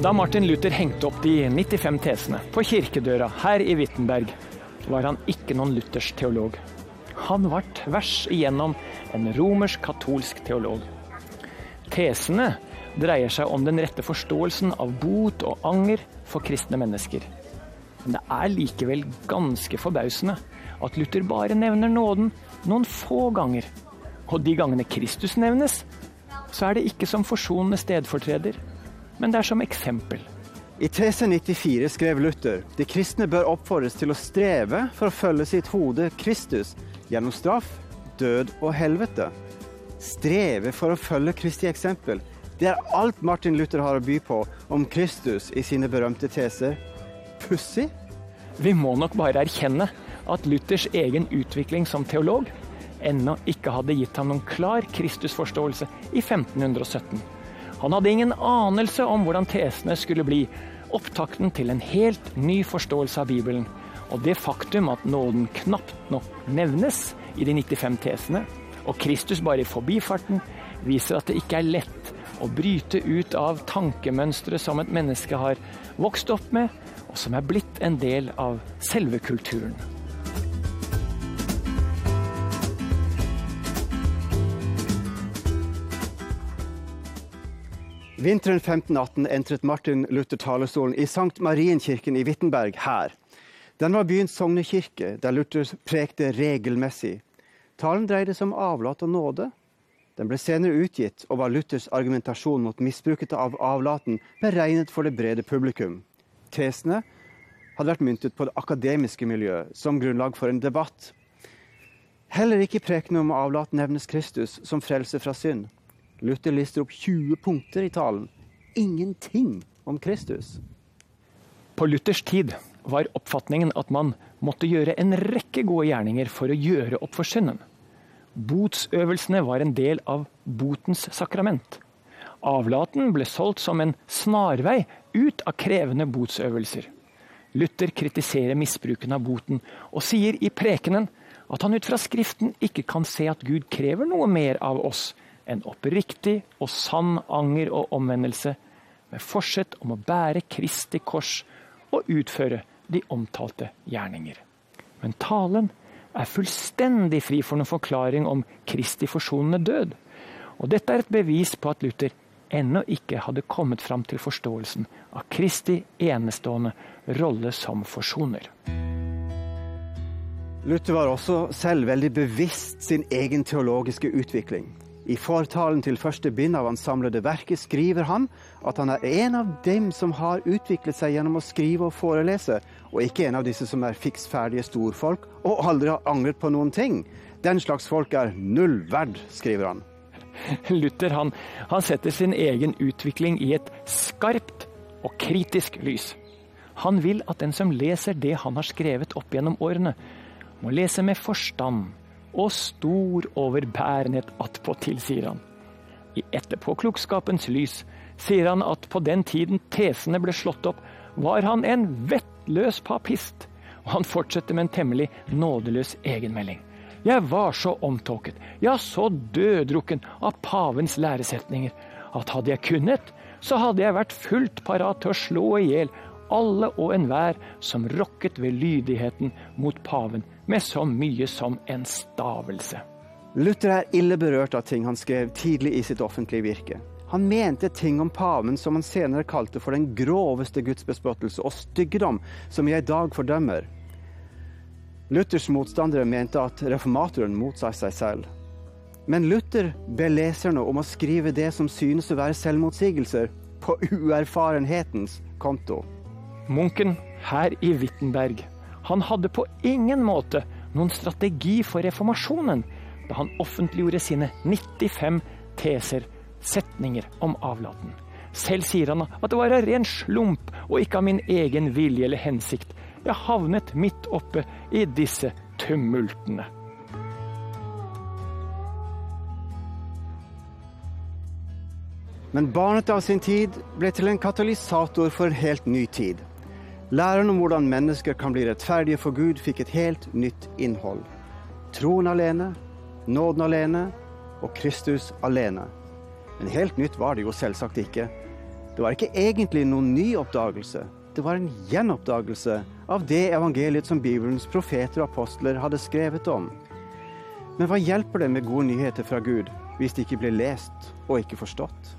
Da Martin Luther hengte opp de 95 tesene på kirkedøra her i Wittenberg, var han ikke noen Luthers teolog. Han var tvers igjennom en romersk-katolsk teolog. Tesene dreier seg om den rette forståelsen av bot og anger for kristne mennesker. Men det er likevel ganske forbausende at Luther bare nevner nåden noen få ganger. Og de gangene Kristus nevnes, så er det ikke som forsonende stedfortreder, men det er som eksempel. I tese 94 skrev Luther: de kristne bør oppfordres til å streve for å følge sitt hode Kristus gjennom straff, død og helvete. Streve for å følge Kristi eksempel. Det er alt Martin Luther har å by på om Kristus i sine berømte teser. Pussig? Vi må nok bare erkjenne at Luthers egen utvikling som teolog ennå ikke hadde gitt ham noen klar Kristusforståelse i 1517. Han hadde ingen anelse om hvordan tesene skulle bli, opptakten til en helt ny forståelse av Bibelen. Og det faktum at nåden knapt nok nevnes i de 95 tesene, og Kristus bare i forbifarten, viser at det ikke er lett å bryte ut av tankemønstre som et menneske har vokst opp med, og som er blitt en del av selve kulturen. Vinteren 1518 entret Martin Luther talerstolen i Sankt Marienkirken i Wittenberg her. Den var byens sognekirke, der Luther prekte regelmessig. Talen dreide seg om avlat og nåde. Den ble senere utgitt, og var Luthers argumentasjon mot misbruket av avlaten beregnet for det brede publikum. Tesene hadde vært myntet på det akademiske miljøet som grunnlag for en debatt. Heller ikke i prekenen om avlat nevnes Kristus som frelse fra synd. Luther lister opp 20 punkter i talen. Ingenting om Kristus. På Luthers tid var oppfatningen at man måtte gjøre en rekke gode gjerninger for å gjøre opp for synden. Botsøvelsene var en del av botens sakrament. Avlaten ble solgt som en snarvei ut av krevende botsøvelser. Luther kritiserer misbruken av boten og sier i prekenen at han ut fra skriften ikke kan se at Gud krever noe mer av oss en oppriktig og sann anger og omvendelse, med forsett om å bære Kristi kors og utføre de omtalte gjerninger. Men talen er fullstendig fri for noen forklaring om Kristi forsonende død. Og dette er et bevis på at Luther ennå ikke hadde kommet fram til forståelsen av Kristi enestående rolle som forsoner. Luther var også selv veldig bevisst sin egen teologiske utvikling. I fortalen til første bind av hans samlede verket skriver han at han er en av dem som har utviklet seg gjennom å skrive og forelese, og ikke en av disse som er fiksferdige storfolk og aldri har angret på noen ting. Den slags folk er null verd, skriver han. Luther han setter sin egen utvikling i et skarpt og kritisk lys. Han vil at den som leser det han har skrevet opp gjennom årene, må lese med forstand, og stor overbærenhet attpåtil, sier han. I etterpåklokskapens lys sier han at på den tiden tesene ble slått opp, var han en vettløs papist, og han fortsetter med en temmelig nådeløs egenmelding. Jeg var så omtåket, ja så døddrukken av pavens læresetninger, at hadde jeg kunnet, så hadde jeg vært fullt parat til å slå ihjel alle og enhver som rokket ved lydigheten mot paven med så mye som en stavelse. Luther er ille berørt av ting han skrev tidlig i sitt offentlige virke. Han mente ting om paven som han senere kalte for den groveste gudsbespottelse og styggedom som jeg i dag fordømmer. Luthers motstandere mente at reformatoren motsa seg selv. Men Luther ber leserne om å skrive det som synes å være selvmotsigelser på uerfarenhetens konto. Munken her i Wittenberg, han hadde på ingen måte noen strategi for reformasjonen da han offentliggjorde sine 95 teser, setninger om avlaten. Selv sier han at det var en ren slump og ikke av min egen vilje eller hensikt. Jeg havnet midt oppe i disse tumultene. Men barnet av sin tid ble til en katalysator for en helt ny tid. Læren om hvordan mennesker kan bli rettferdige for Gud fikk et helt nytt innhold. Troen alene, nåden alene og Kristus alene. Men helt nytt var det jo selvsagt ikke. Det var ikke egentlig noen ny oppdagelse. Det var en gjenoppdagelse av det evangeliet som Bibelens profeter og apostler hadde skrevet om. Men hva hjelper det med gode nyheter fra Gud hvis de ikke blir lest og ikke forstått?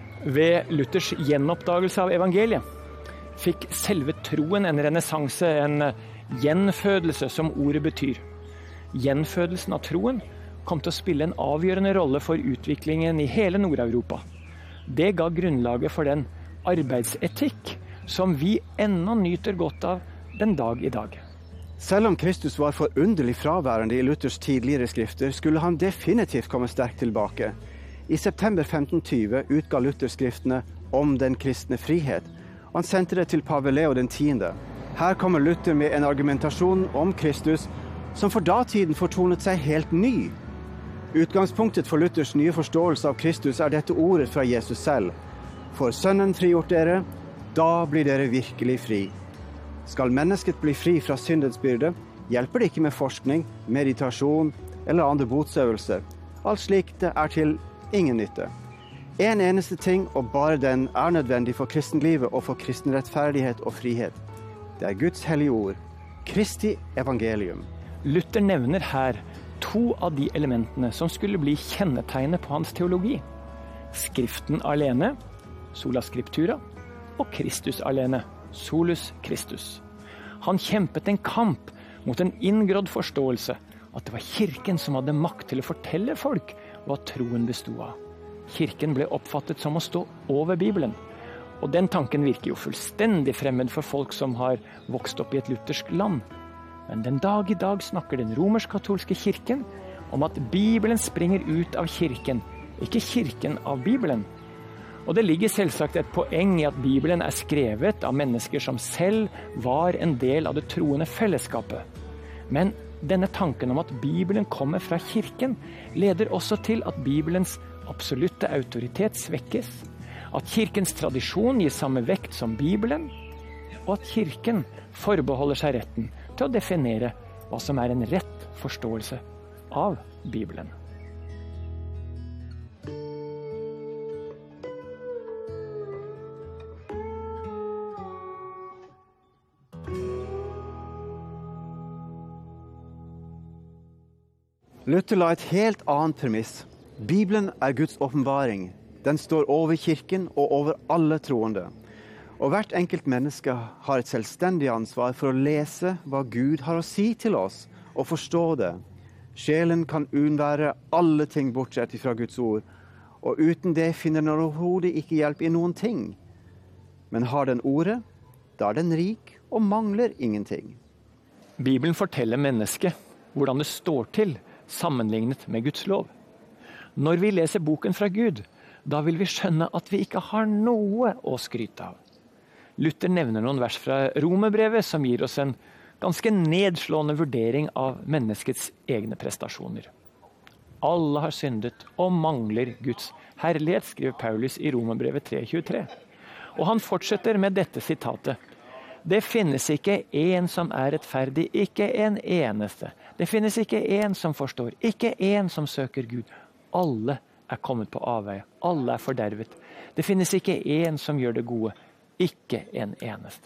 Ved Luthers gjenoppdagelse av evangeliet fikk selve troen en renessanse, en gjenfødelse som ordet betyr. Gjenfødelsen av troen kom til å spille en avgjørende rolle for utviklingen i hele Nord-Europa. Det ga grunnlaget for den arbeidsetikk som vi ennå nyter godt av den dag i dag. Selv om Kristus var forunderlig fraværende i Luthers tidligere skrifter, skulle han definitivt komme sterkt tilbake. I september 1520 utga Luther skriftene om den kristne frihet. Han sendte det til pave Leo den 10. Her kommer Luther med en argumentasjon om Kristus som for datiden fortonet seg helt ny. Utgangspunktet for Luthers nye forståelse av Kristus er dette ordet fra Jesus selv. For Sønnen frigjort dere, da blir dere virkelig fri. Skal mennesket bli fri fra syndens byrde, hjelper det ikke med forskning, meditasjon eller andre botsøvelser. Alt slikt er til ingen nytte. En eneste ting, og bare den, er nødvendig for kristenlivet og for kristen rettferdighet og frihet. Det er Guds hellige ord, Kristi evangelium. Luther nevner her to av de elementene som skulle bli kjennetegnet på hans teologi. Skriften alene, sola scriptura, og Kristus alene, solus Christus. Han kjempet en kamp mot en inngrodd forståelse at det var kirken som hadde makt til å fortelle folk hva troen bestod av. Kirken ble oppfattet som å stå over Bibelen. Og den tanken virker jo fullstendig fremmed for folk som har vokst opp i et luthersk land. Men den dag i dag snakker den romersk-katolske kirken om at Bibelen springer ut av kirken, ikke kirken av Bibelen. Og det ligger selvsagt et poeng i at Bibelen er skrevet av mennesker som selv var en del av det troende fellesskapet. Men denne tanken om at Bibelen kommer fra kirken, leder også til at Bibelens absolutte autoritet svekkes, at kirkens tradisjon gir samme vekt som Bibelen, og at kirken forbeholder seg retten til å definere hva som er en rett forståelse av Bibelen. Luther la et helt annet premiss. Bibelen er Guds åpenbaring. Den står over kirken og over alle troende. Og hvert enkelt menneske har et selvstendig ansvar for å lese hva Gud har å si til oss, og forstå det. Sjelen kan unnvære alle ting bortsett fra Guds ord, og uten det finner den overhodet ikke hjelp i noen ting. Men har den ordet, da er den rik og mangler ingenting. Bibelen forteller mennesket hvordan det står til sammenlignet med Guds lov. Når vi leser boken fra Gud, da vil vi skjønne at vi ikke har noe å skryte av. Luther nevner noen vers fra Romerbrevet som gir oss en ganske nedslående vurdering av menneskets egne prestasjoner. Alle har syndet og mangler Guds herlighet, skriver Paulus i Romerbrevet 3:23. Og han fortsetter med dette sitatet. Det finnes ikke en som er rettferdig, ikke en eneste. Det finnes ikke en som forstår, ikke en som søker Gud. Alle er kommet på avveie, alle er fordervet. Det finnes ikke en som gjør det gode, ikke en eneste.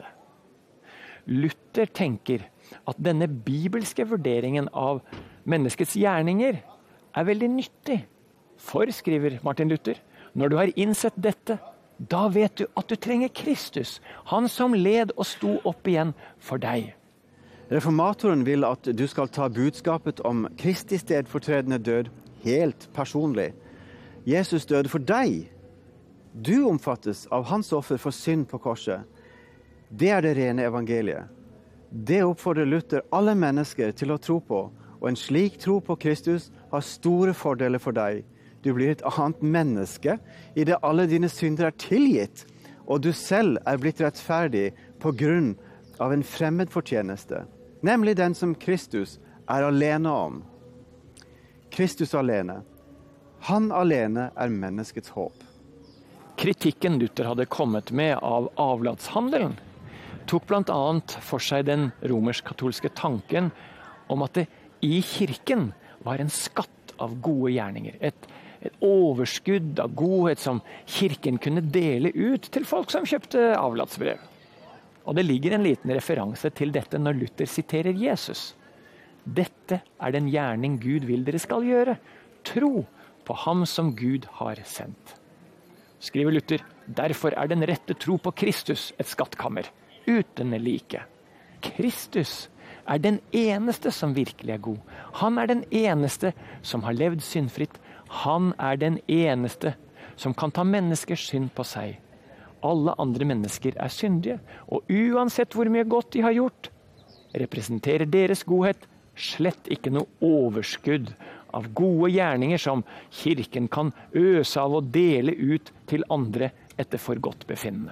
Luther tenker at denne bibelske vurderingen av menneskets gjerninger er veldig nyttig. For, skriver Martin Luther, når du har innsett dette, da vet du at du trenger Kristus, han som led og sto opp igjen for deg. Reformatoren vil at du skal ta budskapet om Kristi stedfortredende død helt personlig. Jesus døde for deg. Du omfattes av hans offer for synd på korset. Det er det rene evangeliet. Det oppfordrer Luther alle mennesker til å tro på, og en slik tro på Kristus har store fordeler for deg. Du blir et annet menneske i det alle dine synder er tilgitt, og du selv er blitt rettferdig på grunn av en fremmed fortjeneste, nemlig den som Kristus er alene om. Kristus alene. Han alene er menneskets håp. Kritikken Luther hadde kommet med av avlatshandelen tok blant annet for seg den romersk-katolske tanken om at det i kirken var en skatt av gode gjerninger, et et overskudd av godhet som kirken kunne dele ut til folk som kjøpte avlatsbrev. Og det ligger en liten referanse til dette når Luther siterer Jesus. Dette er den gjerning Gud vil dere skal gjøre. Tro på ham som Gud har sendt. Skriver Luther, derfor er den rette tro på Kristus et skattkammer, uten like. Kristus er den eneste som virkelig er god. Han er den eneste som har levd syndfritt. Han er den eneste som kan ta menneskers synd på seg. Alle andre mennesker er syndige, og uansett hvor mye godt de har gjort, representerer deres godhet slett ikke noe overskudd av gode gjerninger som kirken kan øse av og dele ut til andre etter forgodtbefinnende.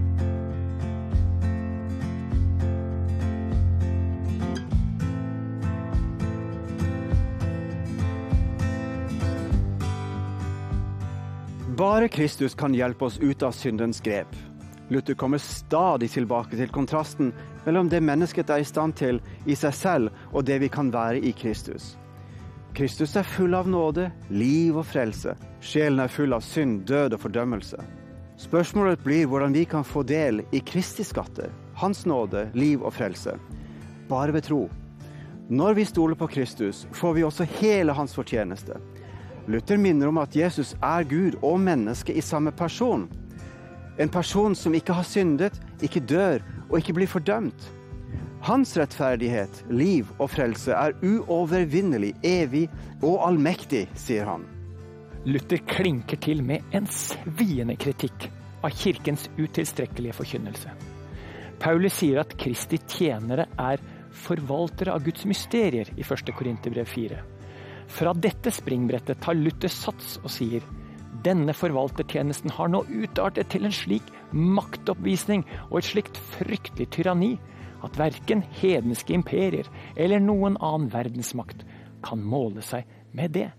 Bare Kristus kan hjelpe oss ut av syndens grep. Luther kommer stadig tilbake til kontrasten mellom det mennesket er i stand til i seg selv og det vi kan være i Kristus. Kristus er full av nåde, liv og frelse. Sjelen er full av synd, død og fordømmelse. Spørsmålet blir hvordan vi kan få del i Kristi skatter, hans nåde, liv og frelse. Bare ved tro. Når vi stoler på Kristus, får vi også hele hans fortjeneste. Luther minner om at Jesus er Gud og menneske i samme person. En person som ikke har syndet, ikke dør og ikke blir fordømt. Hans rettferdighet, liv og frelse er uovervinnelig, evig og allmektig, sier han. Luther klinker til med en sviende kritikk av kirkens utilstrekkelige forkynnelse. Paulus sier at Kristi tjenere er forvaltere av Guds mysterier i 1. Korinterbrev 4. Fra dette springbrettet tar Luther sats og sier denne forvaltertjenesten har nå utartet til en slik maktoppvisning og et slikt fryktelig tyranni at hverken hedenske imperier eller noen annen verdensmakt kan måle seg med det.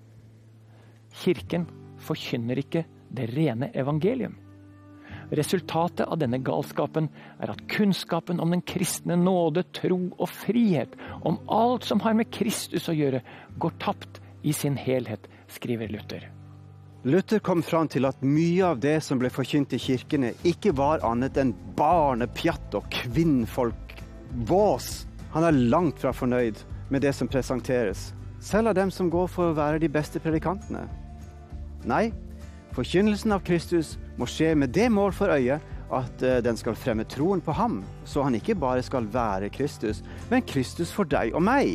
Kirken forkynner ikke det rene evangelium. Resultatet av denne galskapen er at kunnskapen om den kristne nåde, tro og frihet, om alt som har med Kristus å gjøre, går tapt i sin helhet, skriver Luther. Luther kom fram til at mye av det som ble forkynt i kirkene ikke var annet enn barnepjatt og kvinnfolk. Vås! Han er langt fra fornøyd med det som presenteres, selv av dem som går for å være de beste predikantene. Nei, forkynnelsen av Kristus må skje med det mål for øye at den skal fremme troen på ham, så han ikke bare skal være Kristus, men Kristus for deg og meg.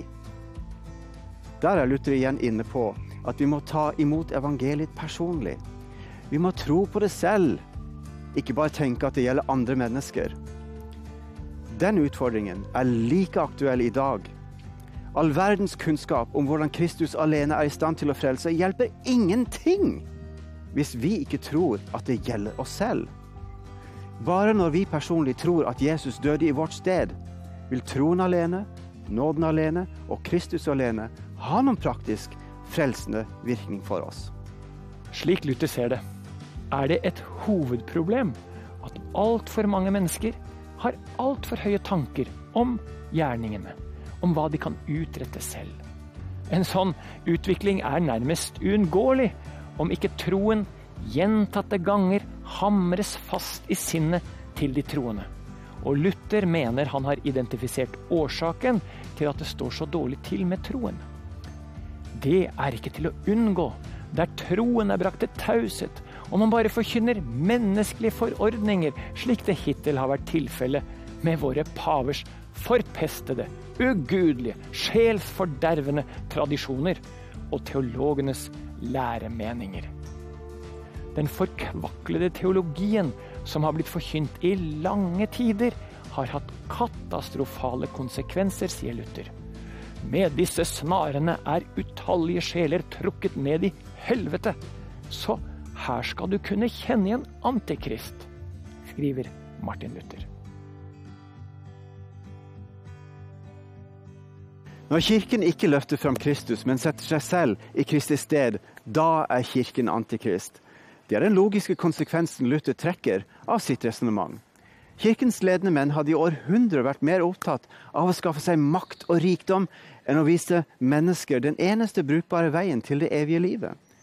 Der er Luther igjen inne på at vi må ta imot evangeliet personlig. Vi må tro på det selv, ikke bare tenke at det gjelder andre mennesker. Den utfordringen er like aktuell i dag. All verdens kunnskap om hvordan Kristus alene er i stand til å frelse hjelper ingenting hvis vi ikke tror at det gjelder oss selv. Bare når vi personlig tror at Jesus døde i vårt sted, vil troen alene, nåden alene og Kristus alene ha noen praktisk frelsende virkning for oss. Slik Luther ser det, er det et hovedproblem at alt for mange mennesker har alt for høye tanker om gjerningene, om hva de kan utrette selv. En sånn utvikling er nærmest uunngåelig, om ikke troen gjentatte ganger hamres fast i sinnet til de troende. Og Luther mener han har identifisert årsaken til at det står så dårlig til med troen. Det er ikke til å unngå, der troen er brakt til taushet, og man bare forkynner menneskelige forordninger, slik det hittil har vært tilfellet med våre pavers forpestede, ugudelige, sjelsfordervende tradisjoner og teologenes læremeninger. Den forkvaklede teologien som har blitt forkynt i lange tider, har hatt katastrofale konsekvenser, sier Luther. Med disse snarene er utallige sjeler trukket ned i helvete, så her skal du kunne kjenne igjen Antikrist, skriver Martin Luther. Når kirken ikke løfter frem Kristus, men setter seg selv i Kristi sted, da er kirken antikrist. Det er den logiske konsekvensen Luther trekker av sitt resonemang. Kirkens ledende menn hadde i århundrer vært mer opptatt av å skaffe seg makt og rikdom enn å vise mennesker den eneste brukbare veien til det evige livet.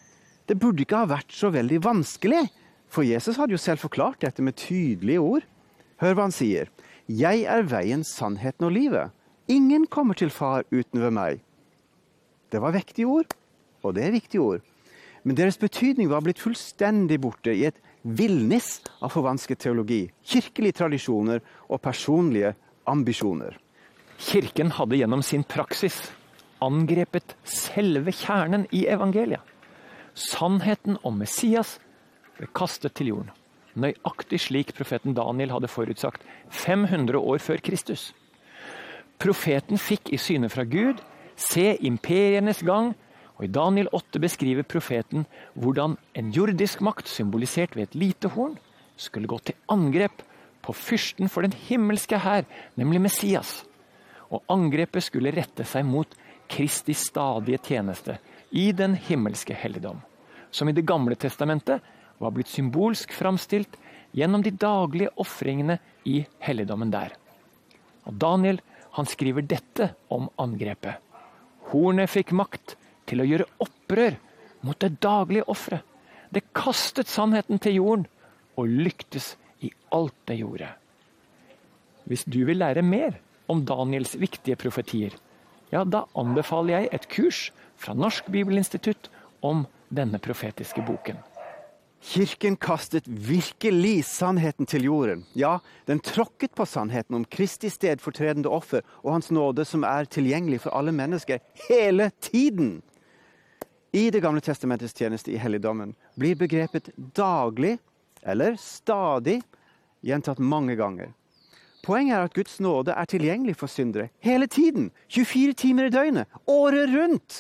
Det burde ikke ha vært så veldig vanskelig, for Jesus hadde jo selv forklart dette med tydelige ord. Hør hva han sier. Jeg er veien, sannheten og livet. Ingen kommer til far uten ved meg. Det var vektige ord, og det er viktige ord. Men deres betydning var blitt fullstendig borte i et villnis av forvansket teologi, kirkelige tradisjoner og personlige ambisjoner. Kirken hadde gjennom sin praksis angrepet selve kjernen i evangeliet. Sannheten om Messias ble kastet til jorden, nøyaktig slik profeten Daniel hadde forutsagt 500 år før Kristus. Profeten fikk i syne fra Gud se imperienes gang, og i Daniel 8 beskriver profeten hvordan en jordisk makt symbolisert ved et lite horn skulle gå til angrep på fyrsten for den himmelske hær, nemlig Messias. Og angrepet skulle rette seg mot Kristi stadige tjeneste i den himmelske helligdom, som i det gamle testamentet var blitt symbolsk framstilt gjennom de daglige offringene i helligdommen der. Og Daniel, han skriver dette om angrepet. Hornet fikk makt til å gjøre opprør mot det daglige offeret. Det kastet sannheten til jorden og lyktes i alt det gjorde. Hvis du vil lære mer om Daniels viktige profetier, ja, da anbefaler jeg et kurs fra Norsk Bibelinstitutt om denne profetiske boken. Kirken kastet virkelig sannheten til jorden. Ja, den tråkket på sannheten om Kristi stedfortredende offer og hans nåde som er tilgjengelig for alle mennesker hele tiden. I det gamle testamentets tjeneste i helligdommen blir begrepet daglig eller stadig gjentatt mange ganger. Poenget er at Guds nåde er tilgjengelig for syndere hele tiden, 24 timer i døgnet, året rundt.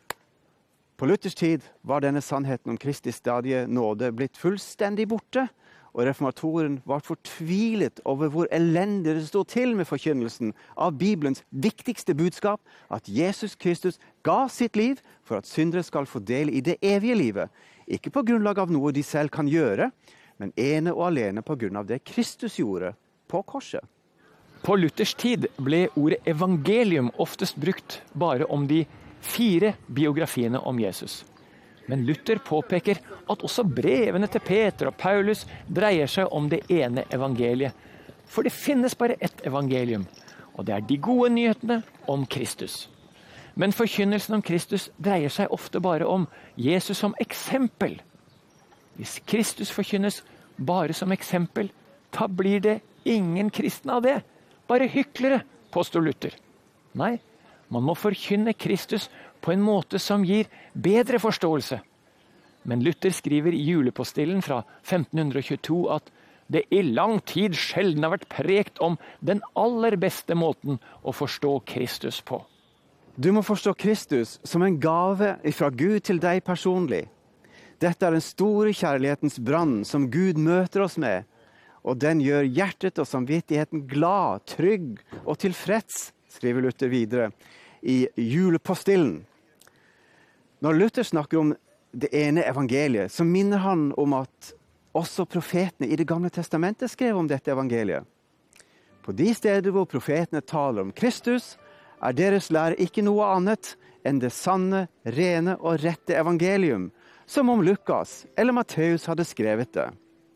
På Luthers tid var denne sannheten om Kristi stadige nåde blitt fullstendig borte, og reformatoren var fortvilet over hvor elendig det stod til med forkynnelsen av Bibelens viktigste budskap, at Jesus Kristus ga sitt liv for at syndere skal få del i det evige livet, ikke på grunnlag av noe de selv kan gjøre, men ene og alene på grunn av det Kristus gjorde på korset. På Luthers tid ble ordet evangelium oftest brukt bare om de 4 biografiene om Jesus. Men Luther påpeker at også brevene til Peter og Paulus dreier seg om det ene evangeliet. For det finnes bare ett evangelium, og det er de gode nyhetene om Kristus. Men forkynnelsen om Kristus dreier seg ofte bare om Jesus som eksempel. Hvis Kristus forkynnes bare som eksempel, da blir det ingen kristne av det. Bare hyklere, påstår Luther. Nei, man må forkynne Kristus på en måte som gir bedre forståelse. Men Luther skriver i julepostillen fra 1522 at det i lang tid sjelden har vært prekt om den aller beste måten å forstå Kristus på. Du må forstå Kristus som en gave fra Gud til deg personlig. Dette er den store kjærlighetens brann som Gud møter oss med, og den gjør hjertet og samvittigheten glad, trygg og tilfreds, skriver Luther videre i julepostillen. Når Luther snakker om det ene evangeliet, så minner han om at også profetene i det gamle testamentet skrev om dette evangeliet. På de steder hvor profetene taler om Kristus, er deres lære ikke noe annet enn det sanne, rene og rette evangelium, som om Lukas eller Matteus hadde skrevet det.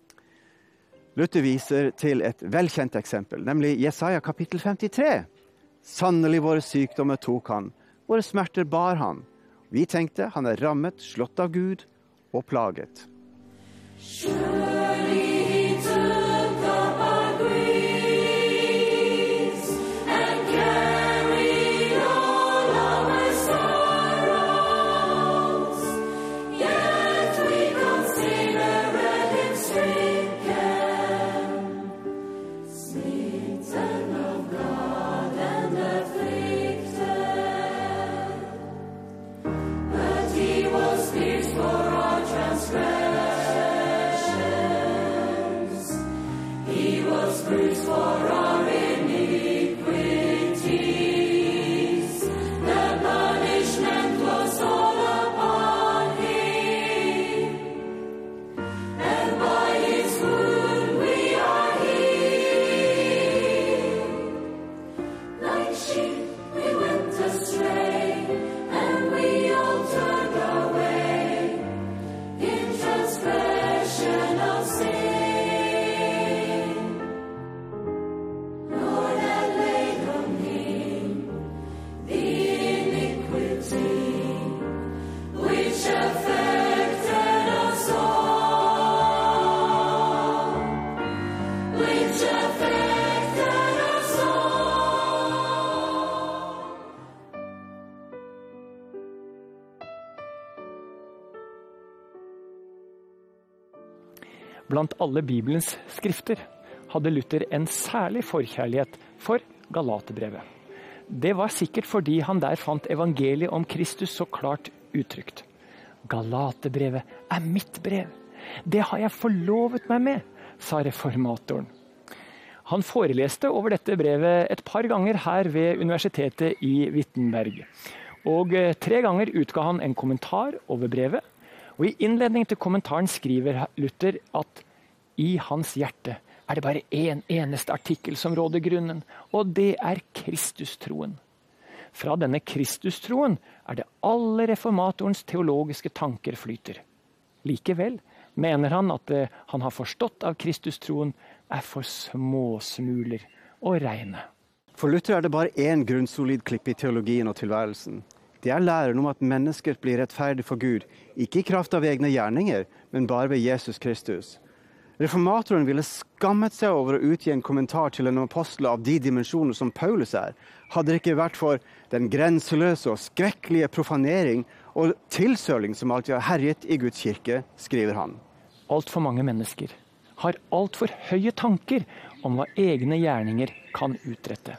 Luther viser til et velkjent eksempel, nemlig Jesaja kapittel 53. Sannelig våre sykdommer tok han, våre smerter bar han. Vi tenkte han er rammet, slått av Gud og plaget. For our transgression. Blant alle Bibelens skrifter hadde Luther en særlig forkjærlighet for Galaterbrevet. Det var sikkert fordi han der fant evangeliet om Kristus så klart uttrykt. Galaterbrevet mitt brev. Det har jeg forlovet meg med, sa reformatoren. Han foreleste over dette brevet et par ganger her ved universitetet i Wittenberg. Og 3 ganger utga han en kommentar over brevet. Og i innledning til kommentaren skriver Luther at i hans hjerte det bare en eneste artikkel som råder grunnen, og det Kristustroen. Fra denne Kristustroen det alle reformatorens teologiske tanker flyter. Likevel mener han at det han har forstått av Kristustroen for småsmuler å regne. For Luther det bare én grunnsolid klipp i teologien og tilværelsen. Det læren om at mennesker blir rettferdig for Gud, ikke i kraft av egne gjerninger, men bare ved Jesus Kristus. Reformatoren ville skammet seg over å utgi en kommentar til en apostel av de dimensjoner som Paulus hadde det ikke vært for den grenseløse og skrekkelige profanering og tilsøling som alltid har herjet i Guds kirke, skriver han. Alt for mange mennesker har alt for høye tanker om hva egne gjerninger kan utrette.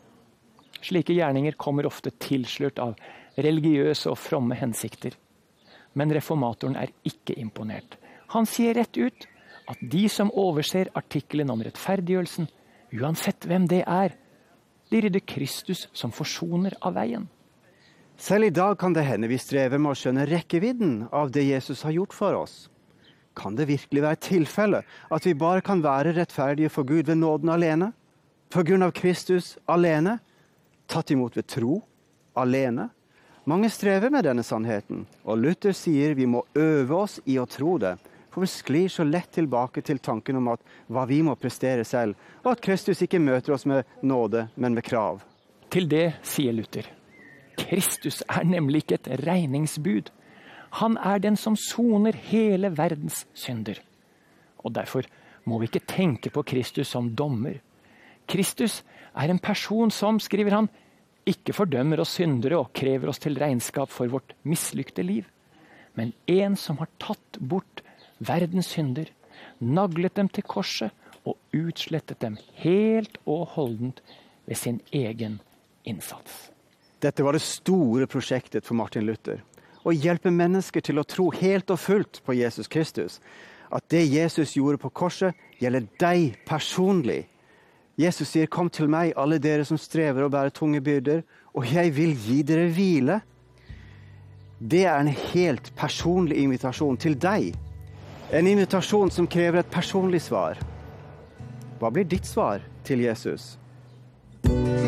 Slike gjerninger kommer ofte tilslørt av religiøse og fromme hensikter. Men reformatoren ikke imponert. Han sier rett ut at de som overser artikkelen om rettferdiggjørelsen, uansett hvem det de rydder Kristus som forsoner av veien. Selv i dag kan det hende vi strever med å skjønne rekkevidden av det Jesus har gjort for oss. Kan det virkelig være tilfelle at vi bare kan være rettferdige for Gud ved nåden alene? På grunn av Kristus alene? Tatt imot ved tro alene? Mange strever med denne sannheten, og Luther sier vi må øve oss i å tro det, for vi sklir så lett tilbake til tanken om at hva vi må prestere selv, og at Kristus ikke møter oss med nåde, men med krav. Til det sier Luther, Kristus nemlig ikke et regningsbud. Han den som soner hele verdens synder. Og derfor må vi ikke tenke på Kristus som dommer. Kristus en person som, skriver han, ikke fordømmer oss syndere og krever oss til regnskap for vårt mislykte liv, men en som har tatt bort verdens synder, naglet dem til korset og utslettet dem helt og holdent ved sin egen innsats. Dette var det store prosjektet for Martin Luther. Å hjelpe mennesker til å tro helt og fullt på Jesus Kristus. At det Jesus gjorde på korset gjelder deg personlig. Jesus sier, kom til meg, alle dere som strever og bærer tunge byrder, og jeg vil gi dere hvile. Det en helt personlig invitasjon til deg. En invitasjon som krever et personlig svar. Hva blir ditt svar til Jesus?